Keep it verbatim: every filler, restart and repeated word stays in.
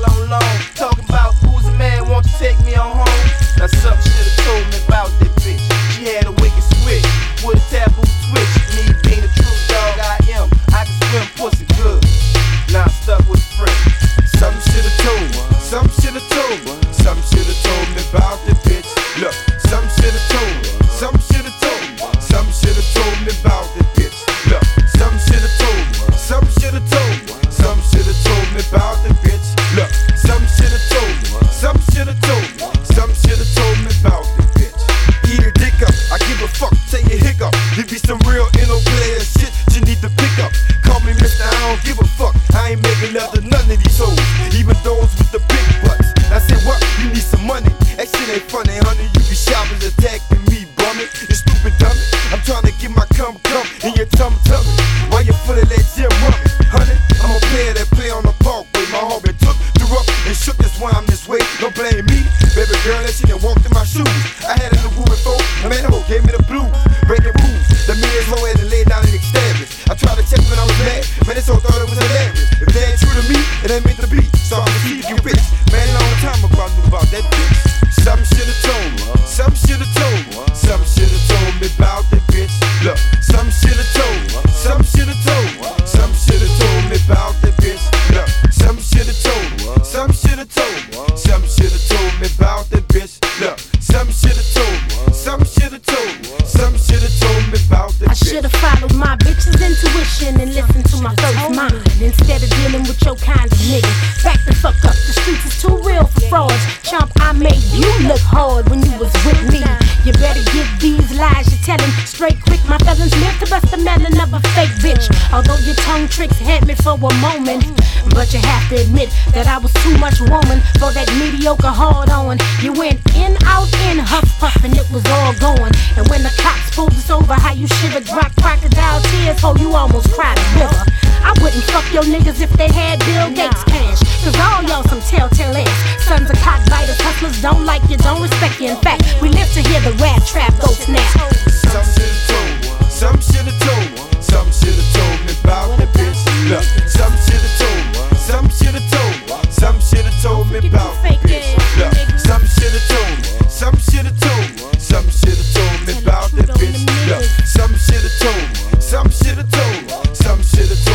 all on loan. Talking about who's a man, won't you take me on home? Now something should've told me about that bitch. She had a wicked switch with a taboo twitch. Me being the true dog I am, I can swim pussy good. Now I'm stuck with a friend. Something should've told me, something should've told me, something should've told me about that bitch. Look, something should've told me, something should've told me, something should've told me about that bitch. Look, something should've told me, something should've told me, something should've told me about that bitch. Look, something should've told me, something should've told me, something should've told me about that bitch. Eat a dick up, I give a fuck, take a hiccup. There be some real N O player shit you need to pick up. Call me mister, I don't give a fuck. I ain't making love to none of these hoes, even those with the big butts. I said what? You need some money. That shit ain't funny, honey. You be shopping, attacking me, bummy. You stupid dummy. I'm trying to get my cum cum in your tum tummy. Why you full of that Jim rummy? Honey, I'm a player that play on the parkway. My heart been took, threw up, and shook. That's why I'm this way. Don't blame me, baby girl. That shit done walked in my shoes. I had a little woo before. A man hoe gave me the blues. Breaking rules. The man's low had to lay down and establish. I tried to check when I was mad. Man, this whole thought it was hilarious. If they ain't true to me, it ain't meant to be. So I'm gonna keep you rich. Man, a long time ago I knew about that bitch. Something should've told me, something should've told me, something should've told me about that bitch. Look, something should've told me, something should've told me, something should've told me about that bitch. Look, something should've told me, something should've told me, something should've told me about that bitch. Look, something should've told me, something should've told me, something should've told me about that bitch. I should've followed my bitch's intuition and listened to my first mind instead of dealing with your kind of nigga. Back the fuck up, the streets is too real for frauds. Chump, I made you look hard when you was with me. You better get these lies you're telling straight quick. My felons live to bust the melon of a fake bitch. Although your tongue tricks had me for a moment, but you have to admit that I was too much woman for that mediocre hard on. You went in, out, in, huff, puff, and it was all going. And when the cops pulled us over, how you shivered, dropped crocodile tears, oh, you almost cried a river. I wouldn't fuck your niggas if they had Bill Gates cash, cause all y'all some telltale ass. Sons of cockbiters, hustlers don't like you, don't respect you. In fact, we live to hear the rap trap go snap. Something should've told me, something should've told me, something should've told me about that bitch. Look, something should've told me, something should've told me, something should've told me about that bitch. Look, something should've told me, something should've told me, something should've told me about that bitch. Look, something should've told me, something should've told me, something should've told me.